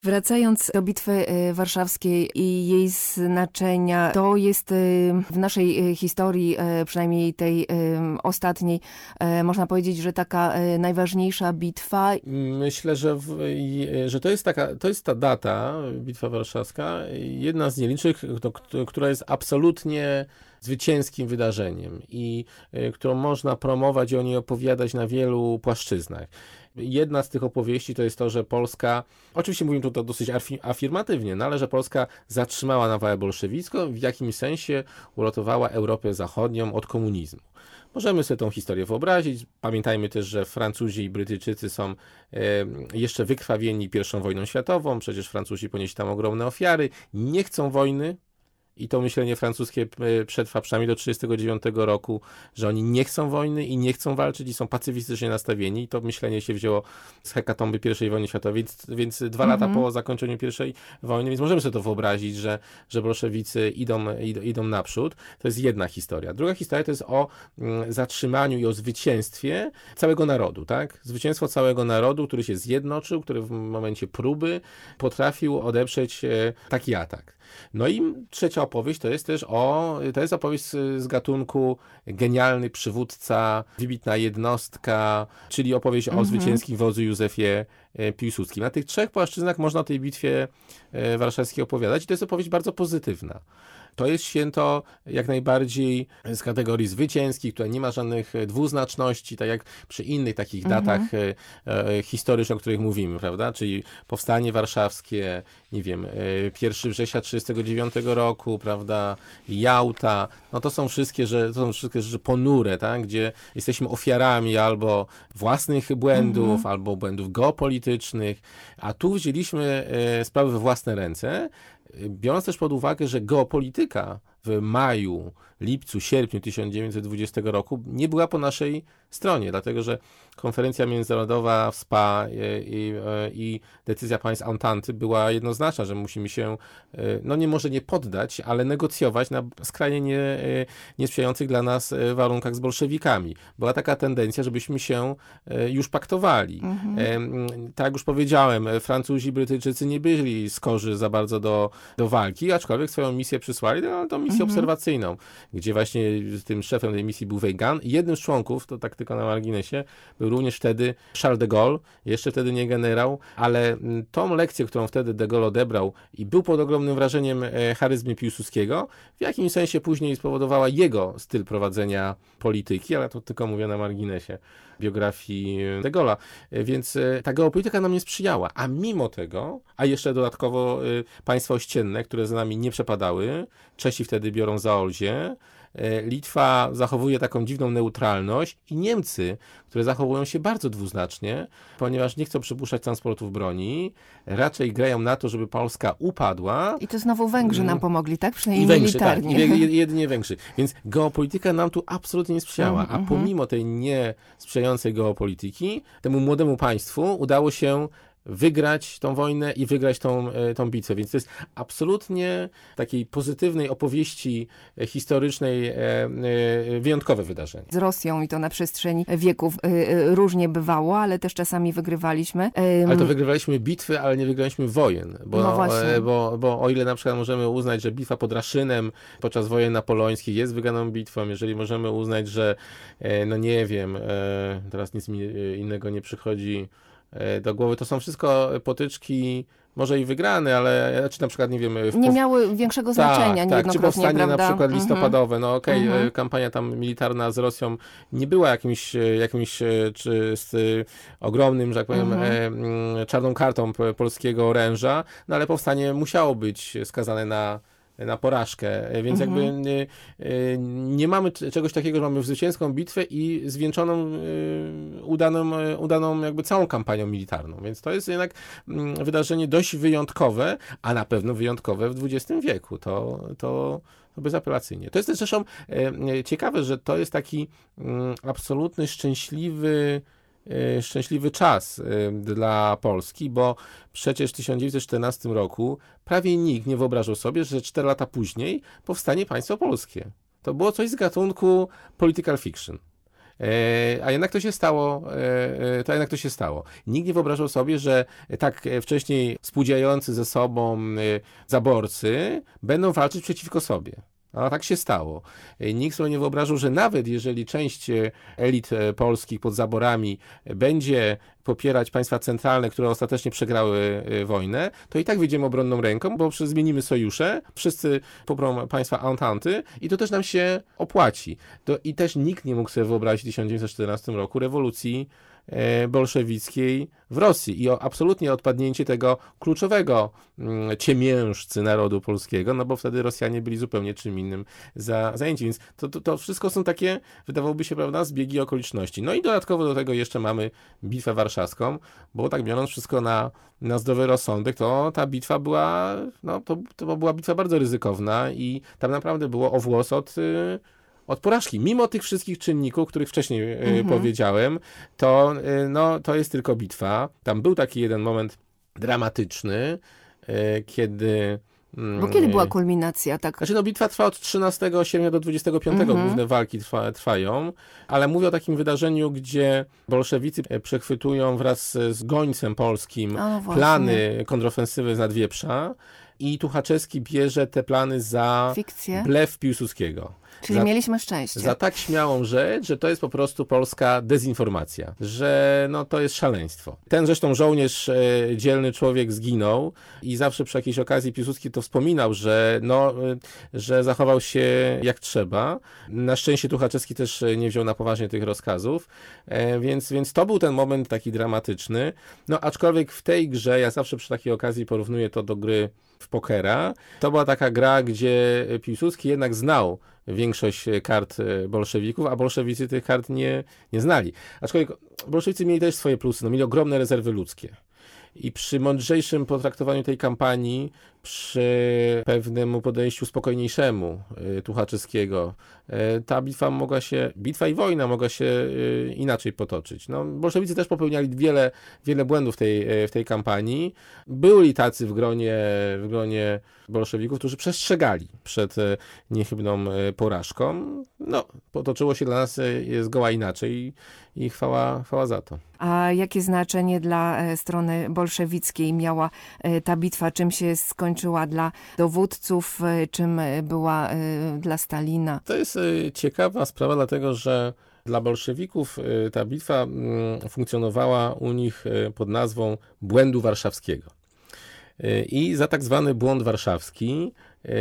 Wracając do Bitwy Warszawskiej i jej znaczenia, to jest w naszej historii, przynajmniej tej ostatniej, można powiedzieć, że taka najważniejsza bitwa. Myślę, że to jest ta data, Bitwa Warszawska, jedna z nielicznych, która jest absolutnie zwycięskim wydarzeniem i którą można promować i o niej opowiadać na wielu płaszczyznach. Jedna z tych opowieści to jest to, że Polska, oczywiście mówimy tu to dosyć afirmatywnie, no ale że Polska zatrzymała nawałę bolszewicką, w jakimś sensie uratowała Europę Zachodnią od komunizmu. Możemy sobie tą historię wyobrazić. Pamiętajmy też, że Francuzi i Brytyjczycy są jeszcze wykrwawieni I wojną światową, przecież Francuzi ponieśli tam ogromne ofiary, nie chcą wojny. I to myślenie francuskie przetrwa przynajmniej do 1939 roku, że oni nie chcą wojny i nie chcą walczyć i są pacyfistycznie nastawieni. I to myślenie się wzięło z hekatomby I wojny światowej, więc 2 lata po zakończeniu I wojny, więc możemy sobie to wyobrazić, że bolszewicy idą naprzód. To jest jedna historia. Druga historia to jest o zatrzymaniu i o zwycięstwie całego narodu, tak? Zwycięstwo całego narodu, który się zjednoczył, który w momencie próby potrafił odeprzeć taki atak. No i trzecia opowieść to jest opowieść z gatunku genialny przywódca, wybitna jednostka, czyli opowieść o zwycięskim wodzu Józefie Piłsudskim. Na tych 3 płaszczyznach można o tej bitwie warszawskiej opowiadać i to jest opowieść bardzo pozytywna. To jest święto jak najbardziej z kategorii zwycięskich, która nie ma żadnych dwuznaczności, tak jak przy innych takich datach historycznych, o których mówimy, prawda? Czyli powstanie warszawskie, nie wiem, 1 września 1939 roku, prawda? Jałta. No to są wszystkie rzeczy ponure, tak? Gdzie jesteśmy ofiarami albo własnych błędów, albo błędów geopolitycznych, a tu wzięliśmy sprawy we własne ręce, biorąc też pod uwagę, że geopolityka w maju, lipcu, sierpniu 1920 roku nie była po naszej stronie, dlatego że konferencja międzynarodowa w SPA i decyzja państw Ententy była jednoznaczna, że musimy się, no nie może nie poddać, ale negocjować na skrajnie niesprzyjających dla nas warunkach z bolszewikami. Była taka tendencja, żebyśmy się już paktowali. Tak jak już powiedziałem, Francuzi i Brytyjczycy nie byli skorzy za bardzo do walki, aczkolwiek swoją misję przysłali, no, tą misję obserwacyjną, gdzie właśnie tym szefem tej misji był Weygand. Jednym z członków, to tak tylko na marginesie, był również wtedy Charles de Gaulle, jeszcze wtedy nie generał, ale tą lekcję, którą wtedy de Gaulle odebrał i był pod ogromnym wrażeniem charyzmy Piłsudskiego, w jakimś sensie później spowodowała jego styl prowadzenia polityki, ale to tylko mówię na marginesie biografii de Gaulle'a. Więc ta geopolityka nam nie sprzyjała, a mimo tego, a jeszcze dodatkowo państwa ościenne, które za nami nie przepadały, Czesi wtedy biorą Zaolzie, Litwa zachowuje taką dziwną neutralność i Niemcy, które zachowują się bardzo dwuznacznie, ponieważ nie chcą przypuszczać transportów broni, raczej grają na to, żeby Polska upadła. I to znowu Węgrzy nam pomogli, tak? Przynajmniej militarnie. Tak, jedynie Węgrzy. Więc geopolityka nam tu absolutnie nie sprzyjała, a pomimo tej niesprzyjającej geopolityki, temu młodemu państwu udało się wygrać tą wojnę i wygrać tą bitwę. Więc to jest absolutnie takiej pozytywnej opowieści historycznej wyjątkowe wydarzenie. Z Rosją i to na przestrzeni wieków różnie bywało, ale też czasami wygrywaliśmy. Ale to wygrywaliśmy bitwy, ale nie wygraliśmy wojen. Bo o ile na przykład możemy uznać, że bitwa pod Raszynem podczas wojen napoleońskich jest wygraną bitwą, jeżeli możemy uznać, że no nie wiem, teraz nic mi innego nie przychodzi do głowy, to są wszystko potyczki, może i wygrane, ale czy na przykład, nie wiem... Nie miały większego znaczenia niejednokrotnie, czy powstanie prawda? na przykład listopadowe, no okej, kampania tam militarna z Rosją nie była jakimś czy z ogromnym, że tak powiem, czarną kartą polskiego oręża, no ale powstanie musiało być skazane na porażkę, więc jakby nie mamy czegoś takiego, że mamy zwycięską bitwę i zwieńczoną, udaną jakby całą kampanią militarną, więc to jest jednak wydarzenie dość wyjątkowe, a na pewno wyjątkowe w XX wieku, to bezapelacyjnie. To jest też zresztą ciekawe, że to jest taki absolutny szczęśliwy czas dla Polski, bo przecież w 1914 roku prawie nikt nie wyobrażał sobie, że 4 lata później powstanie państwo polskie. To było coś z gatunku political fiction. A jednak to się stało, Nikt nie wyobrażał sobie, że tak wcześniej współdziałający ze sobą zaborcy będą walczyć przeciwko sobie. A tak się stało. Nikt sobie nie wyobrażał, że nawet jeżeli część elit polskich pod zaborami będzie popierać państwa centralne, które ostatecznie przegrały wojnę, to i tak wyjdziemy obronną ręką, bo zmienimy sojusze, wszyscy poprą państwa Ententy i to też nam się opłaci. I też nikt nie mógł sobie wyobrazić w 1914 roku rewolucji bolszewickiej w Rosji i absolutnie odpadnięcie tego kluczowego ciemiężcy narodu polskiego, no bo wtedy Rosjanie byli zupełnie czym innym zajęci, więc to wszystko są takie, wydawałoby się, prawda, zbiegi okoliczności. No i dodatkowo do tego jeszcze mamy Bitwę Warszawską, bo tak biorąc wszystko na zdrowy rozsądek, to ta bitwa była, no to była bitwa bardzo ryzykowna i tam naprawdę było o włos od porażki. Mimo tych wszystkich czynników, których wcześniej powiedziałem, to jest tylko bitwa. Tam był taki jeden moment dramatyczny, kiedy... Bo kiedy była kulminacja? Tak? Znaczy, bitwa trwa od 13 sierpnia do 25, główne walki trwają, ale mówię o takim wydarzeniu, gdzie bolszewicy przechwytują wraz z gońcem polskim plany kontrofensywy z Nadwieprza i Tuchaczewski bierze te plany za fikcję? Blef Piłsudskiego. Czyli mieliśmy szczęście. Za tak śmiałą rzecz, że to jest po prostu polska dezinformacja, że to jest szaleństwo. Ten zresztą żołnierz, dzielny człowiek zginął i zawsze przy jakiejś okazji Piłsudski to wspominał, że zachował się jak trzeba. Na szczęście Tuchaczewski też nie wziął na poważnie tych rozkazów, więc to był ten moment taki dramatyczny. Aczkolwiek w tej grze, ja zawsze przy takiej okazji porównuję to do gry w pokera. To była taka gra, gdzie Piłsudski jednak znał większość kart bolszewików, a bolszewicy tych kart nie znali. Aczkolwiek bolszewicy mieli też swoje plusy, mieli ogromne rezerwy ludzkie. I przy mądrzejszym potraktowaniu tej kampanii, przy pewnemu podejściu spokojniejszemu Tuchaczewskiego, ta bitwa i wojna mogła się inaczej potoczyć. Bolszewicy też popełniali wiele błędów w tej kampanii. Byli tacy w gronie bolszewików, którzy przestrzegali przed niechybną porażką. Potoczyło się dla nas zgoła inaczej i chwała za to. A jakie znaczenie dla strony bolszewickiej miała ta bitwa? Czym się skończyła dla dowódców? Czym była dla Stalina? To jest ciekawa sprawa, dlatego że dla bolszewików ta bitwa funkcjonowała u nich pod nazwą błędu warszawskiego. I za tak zwany błąd warszawski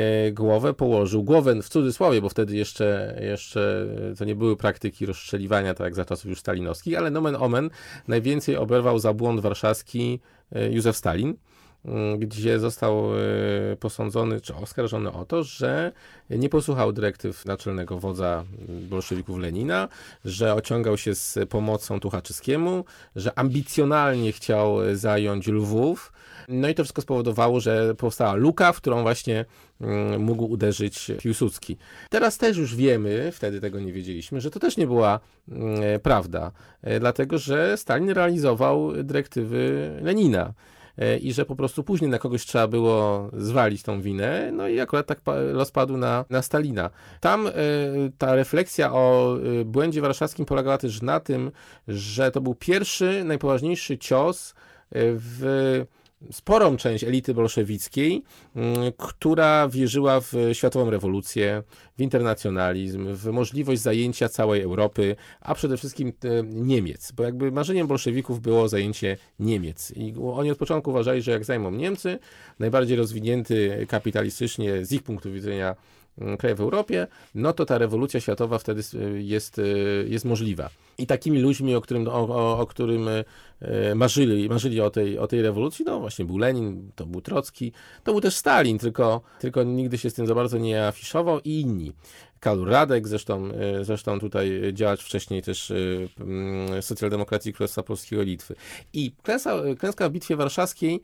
głowę w cudzysłowie, bo wtedy jeszcze to nie były praktyki rozstrzeliwania, tak jak za czasów już stalinowskich, ale nomen omen najwięcej oberwał za błąd warszawski Józef Stalin, gdzie został posądzony czy oskarżony o to, że nie posłuchał dyrektyw naczelnego wodza bolszewików Lenina, że ociągał się z pomocą Tuchaczewskiemu, że ambicjonalnie chciał zająć Lwów. I to wszystko spowodowało, że powstała luka, w którą właśnie mógł uderzyć Piłsudski. Teraz też już wiemy, wtedy tego nie wiedzieliśmy, że to też nie była prawda, dlatego że Stalin realizował dyrektywy Lenina. I że po prostu później na kogoś trzeba było zwalić tą winę, i akurat tak los padł na Stalina. Tam ta refleksja o błędzie warszawskim polegała też na tym, że to był pierwszy, najpoważniejszy cios w sporą część elity bolszewickiej, która wierzyła w światową rewolucję, w internacjonalizm, w możliwość zajęcia całej Europy, a przede wszystkim Niemiec, bo jakby marzeniem bolszewików było zajęcie Niemiec. I oni od początku uważali, że jak zajmą Niemcy, najbardziej rozwinięty kapitalistycznie z ich punktu widzenia kraj w Europie, to ta rewolucja światowa wtedy jest możliwa. I takimi ludźmi, o którym marzyli o tej rewolucji, właśnie był Lenin, to był Trocki, to był też Stalin, tylko nigdy się z tym za bardzo nie afiszował i inni. Karl Radek, zresztą tutaj działacz wcześniej też socjaldemokracji Królestwa Polskiego i Litwy. I klęska w Bitwie Warszawskiej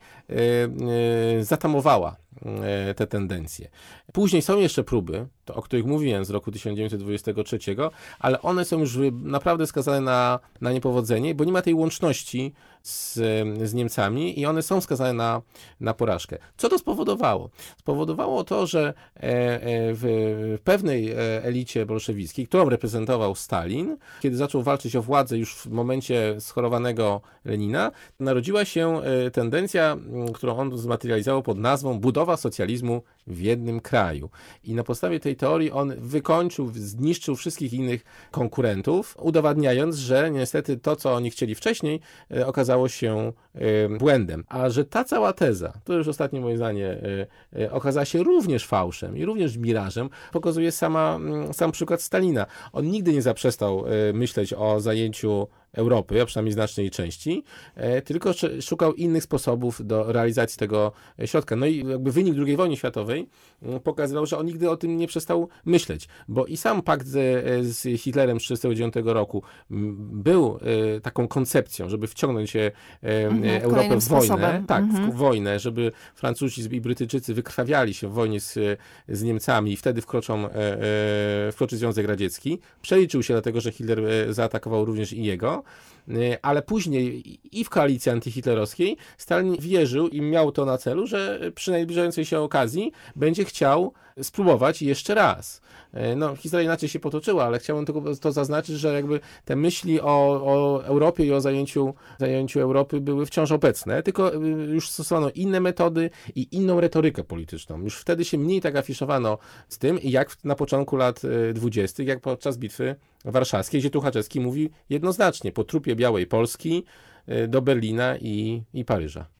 zatamowała te tendencje. Później są jeszcze próby, o których mówiłem z roku 1923, ale one są już naprawdę skazane na niepowodzenie, bo nie ma tej łączności z Niemcami i one są skazane na porażkę. Co to spowodowało? Spowodowało to, że w pewnej elicie bolszewickiej, którą reprezentował Stalin, kiedy zaczął walczyć o władzę już w momencie schorowanego Lenina, narodziła się tendencja, którą on zmaterializował pod nazwą budowa socjalizmu w jednym kraju. I na podstawie tej teorii on wykończył, zniszczył wszystkich innych konkurentów, udowadniając, że niestety to, co oni chcieli wcześniej, okazało się błędem. A że ta cała teza, to już ostatnie moje zdanie, okazała się również fałszem i również mirażem, pokazuje sam przykład Stalina. On nigdy nie zaprzestał myśleć o zajęciu Europy, a przynajmniej znacznej części, tylko szukał innych sposobów do realizacji tego środka. No i jakby wynik II wojny światowej pokazywał, że on nigdy o tym nie przestał myśleć, bo i sam pakt z Hitlerem z 1939 roku był taką koncepcją, żeby wciągnąć Europę w wojnę. Tak, w wojnę, żeby Francuzi i Brytyjczycy wykrwawiali się w wojnie z Niemcami i wtedy wkroczy Związek Radziecki. Przeliczył się dlatego, że Hitler zaatakował również i jego, ale później i w koalicji antyhitlerowskiej Stalin wierzył i miał to na celu, że przy najbliżającej się okazji będzie chciał spróbować jeszcze raz. No, historia inaczej się potoczyła, ale chciałbym tylko to zaznaczyć, że jakby te myśli o Europie i o zajęciu Europy były wciąż obecne, tylko już stosowano inne metody i inną retorykę polityczną. Już wtedy się mniej tak afiszowano z tym, jak na początku lat 20., jak podczas Bitwy Warszawskiej, gdzie Tuchaczewski mówi jednoznacznie, po trupie Białej Polski do Berlina i Paryża.